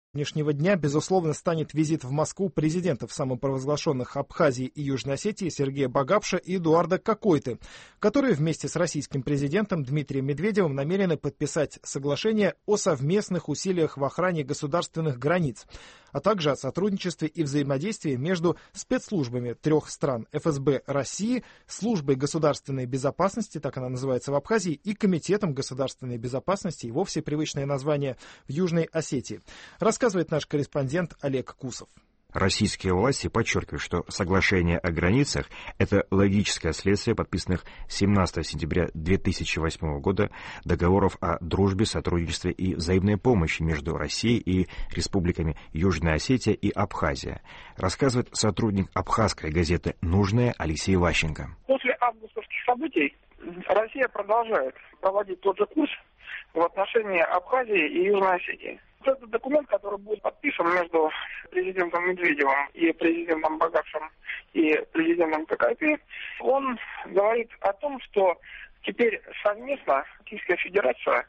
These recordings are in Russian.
Сегодняшнего дня, безусловно, станет визит в Москву президентов самопровозглашенных Абхазии и Южной Осетии Сергея Багапша и Эдуарда Какойты, которые вместе с российским президентом Дмитрием Медведевым намерены подписать соглашение о совместных усилиях в охране государственных границ, а также о сотрудничестве и взаимодействии между спецслужбами трех стран: ФСБ России, Службой государственной безопасности, так она называется в Абхазии, и Комитетом государственной безопасности, и вовсе привычное название, в Южной Осетии. Рассказывает наш корреспондент Олег Кусов. Российские власти подчеркивают, что соглашение о границах – это логическое следствие подписанных 17 сентября 2008 года договоров о дружбе, сотрудничестве и взаимной помощи между Россией и республиками Южная Осетия и Абхазия, рассказывает сотрудник абхазской газеты «Нужное» Алексей Ващенко. После августовских событий Россия продолжает проводить тот же курс в отношении Абхазии и Южной Осетии. Это документ, который будет подписан между президентом Медведевым и президентом Багапшем и президентом Какойты, он говорит о том, что теперь совместно Российская Федерация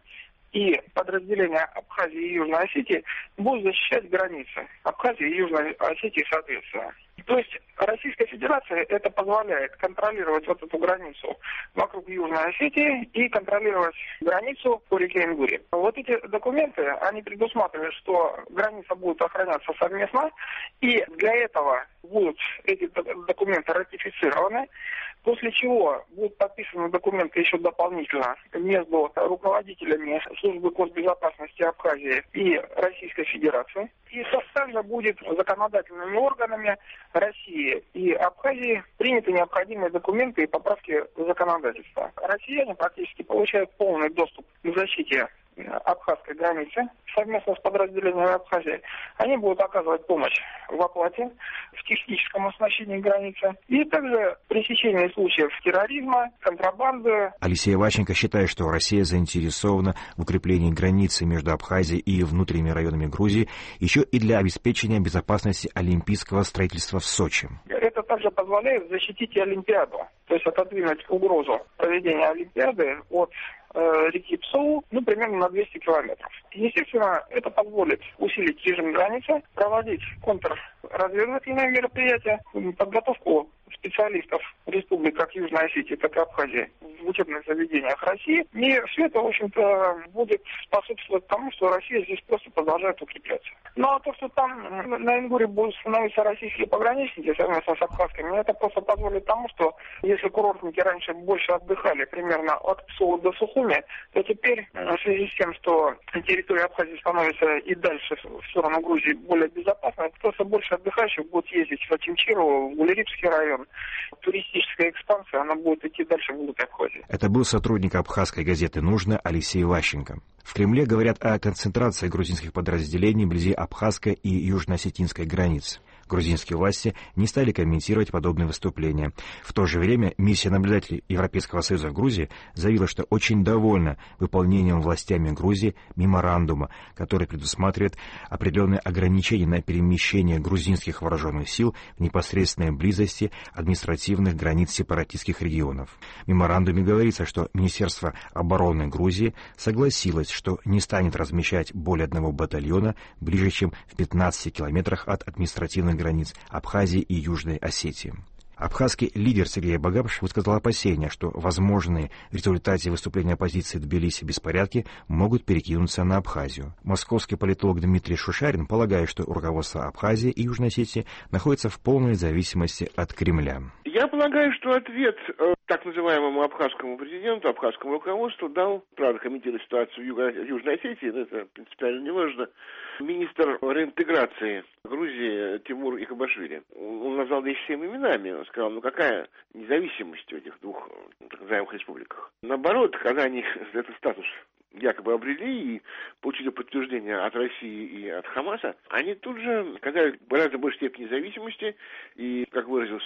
и подразделения Абхазии и Южной Осетии будут защищать границы Абхазии и Южной Осетии соответственно. То есть Российская Федерация это позволяет контролировать вот эту границу вокруг Южной Осетии и контролировать границу по реке Ингуре. Вот эти документы, они предусматривают, что граница будет охраняться совместно, и для этого будут эти документы ратифицированы, после чего будут подписаны документы еще дополнительно между руководителями службы госбезопасности Абхазии и Российской Федерации. И также будет законодательными органами России и Абхазии приняты необходимые документы и поправки в законодательство. Россияне практически получают полный доступ к защите абхазской границы совместно с подразделениями Абхазии. Они будут оказывать помощь в оплате, в техническом оснащении границы и также пресечении случаев терроризма, контрабанды. Алексей Ващенко считает, что Россия заинтересована в укреплении границы между Абхазией и внутренними районами Грузии еще и для обеспечения безопасности олимпийского строительства в Сочи. Это также позволяет защитить и Олимпиаду, то есть отодвинуть угрозу проведения Олимпиады от реки Псоу, примерно на 200 километров. Естественно, это позволит усилить режим границы, проводить контрразведывательные мероприятия, подготовку специалистов республик как Южной Осетии, так и Абхазии в учебных заведениях России. И все это, в общем-то, будет способствовать тому, что Россия здесь просто продолжает укрепляться. Ну а то, что там на Ингуре будут становиться российские пограничники совместно с абхазскими, это просто позволит тому, что если курортники раньше больше отдыхали примерно от Псоу до Сухуми, то теперь в связи с тем, что территория Абхазии становится и дальше в сторону Грузии более безопасной, просто больше отдыхающих будут ездить в Ачимчирово, в Гулерибский район. Туристическая экспансия, она будет идти дальше вглубь Абхазии. Это был сотрудник абхазской газеты «Нужно» Алексей Ващенко. В Кремле говорят о концентрации грузинских подразделений вблизи абхазской и южно-осетинской границ. Грузинские власти не стали комментировать подобные выступления. В то же время миссия наблюдателей Европейского Союза в Грузии заявила, что очень довольна выполнением властями Грузии меморандума, который предусматривает определенные ограничения на перемещение грузинских вооруженных сил в непосредственной близости административных границ сепаратистских регионов. В меморандуме говорится, что Министерство обороны Грузии согласилось, что не станет размещать более одного батальона ближе, чем в 15 километрах от административных границ Абхазии и Южной Осетии. Абхазский лидер Сергей Багапш высказал опасения, что возможные в результате выступления оппозиции в Тбилиси беспорядки могут перекинуться на Абхазию. Московский политолог Дмитрий Шушарин полагает, что руководство Абхазии и Южной Осетии находится в полной зависимости от Кремля. Я полагаю, что ответ так называемому абхазскому президенту, абхазскому руководству дал, правда, комментируя ситуацию в Южной Осетии, но это принципиально не важно, министр реинтеграции Грузии Тимур Икабашвили. Он назвал вещи всеми именами. Он сказал, какая независимость в этих двух так называемых республиках. Наоборот, когда они этот статус якобы обрели и получили подтверждение от России и от Хамаса, они тут же оказали гораздо большей степени независимости и, как выразился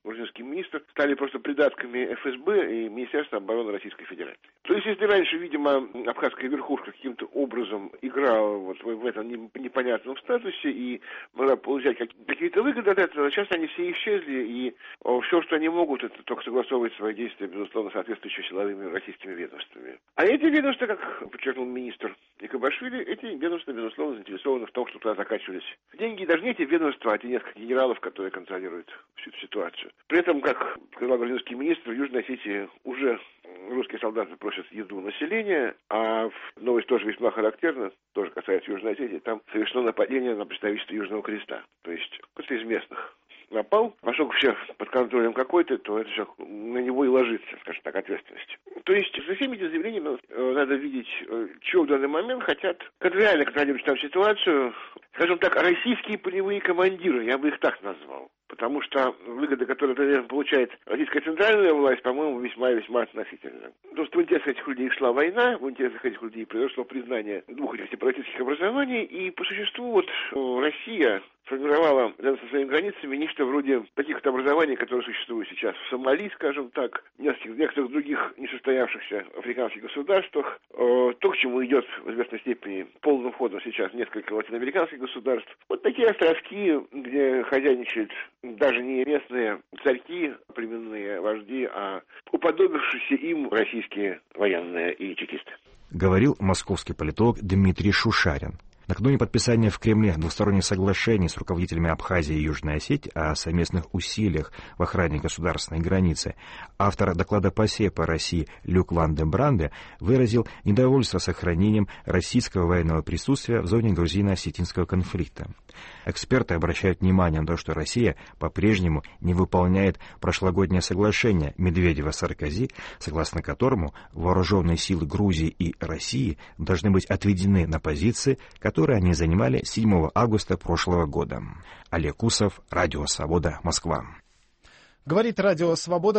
грузинский министр, стали просто придатками ФСБ и Министерства обороны Российской Федерации. То есть, если раньше, видимо, абхазская верхушка каким-то образом играла вот в этом непонятном статусе и могла получать какие-то выгоды от этого, сейчас они все исчезли, и все, что они могут, это только согласовывать свои действия, безусловно, соответствующими силовыми российскими ведомствами. А эти ведомства, как подчеркнул министр Икабашвили, эти ведомства, безусловно, заинтересованы в том, что туда закачивались деньги. Даже не эти ведомства, а те несколько генералов, которые контролируют всю эту ситуацию. При этом, как сказал грузинский министр, в Южной Осетии уже русские солдаты просят еду населения, а новость тоже весьма характерна, тоже касается Южной Осетии, там совершено нападение на представительство Южного Креста. То есть кто-то из местных напал, поскольку все под контролем какой-то, то это все на него и ложится, скажем так, ответственность. То есть за всеми этими заявлениями надо видеть, что в данный момент хотят реально контролировать там ситуацию, скажем так, российские полевые командиры, я бы их так назвал. Потому что выгоды, которые получает российская центральная власть, по-моему, весьма относительно. Потому что в интересах этих людей шла война, в интересах этих людей произошло признание двух этих сепаратистских образований, и по существу вот Россия сформировала рядом со своими границами нечто вроде таких вот образований, которые существуют сейчас в Сомали, скажем так, в некоторых других несостоявшихся африканских государствах. То, к чему идет в известной степени полным ходом сейчас несколько латиноамериканских государств. Вот такие островки, где хозяйничают даже не местные царьки, племенные вожди, а уподобившиеся им российские военные и чекисты. Говорил московский политолог Дмитрий Шушарин. Накануне подписания в Кремле двусторонних соглашений с руководителями Абхазии и Южной Осетии о совместных усилиях в охране государственной границы, автор доклада ПАСЕ по России Люк Ван де Бранде выразил недовольство сохранением российского военного присутствия в зоне грузино-осетинского конфликта. Эксперты обращают внимание на то, что Россия по-прежнему не выполняет прошлогоднее соглашение Медведева-Саркози, согласно которому вооруженные силы Грузии и России должны быть отведены на позиции, которые они занимали 7 августа прошлого года. Олег Усов, Радио Свобода, Москва. Говорит Радио Свобода.